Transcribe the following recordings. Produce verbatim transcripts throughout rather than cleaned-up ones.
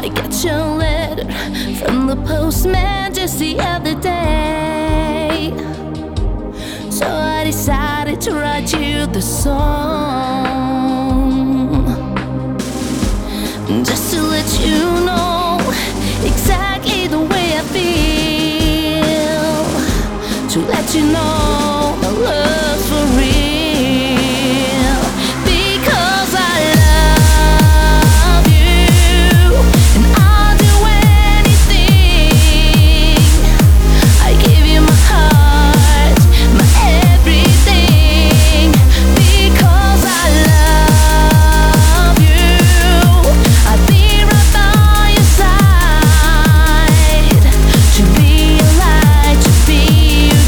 I got your letter from the postman just the other day. So I decided to write you the song, just to let you know exactly the way I feel, to let you know my love's for real. Because I love you, and I'll do anything. I give you my heart, my everything. Because I love you, I'll be right by your side, to be your light, to be your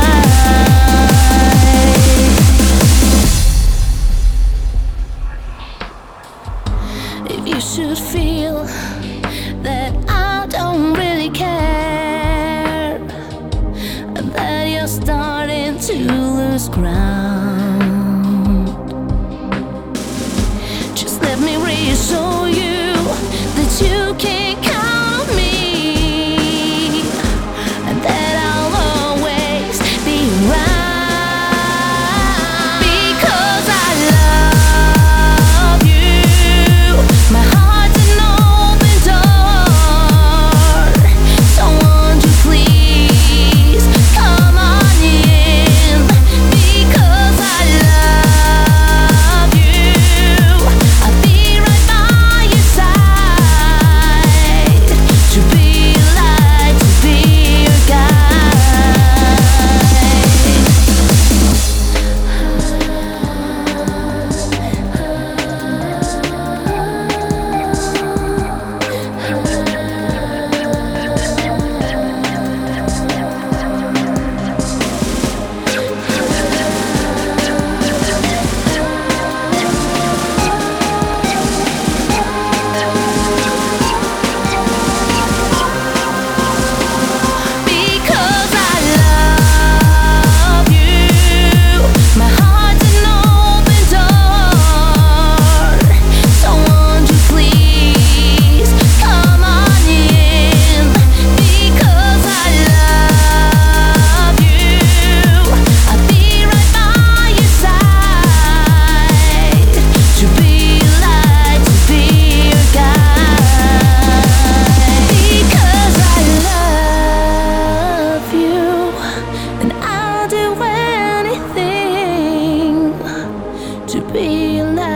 guide. If you should feel that I don't really care, and that you're starting to lose ground, just let me reassure you that you can count on me, and that I'll always be around. Because I love you, my heart's an open door. So won't you please come on in? Because I love you, I'll be right by your side, to be your light, to be your Because I love you, my heart's an open door. So won't you please come on in? Because I love you, I'll be right by your side, to be your light, to be your guide. Because I love you, and I'll do anything to be your light.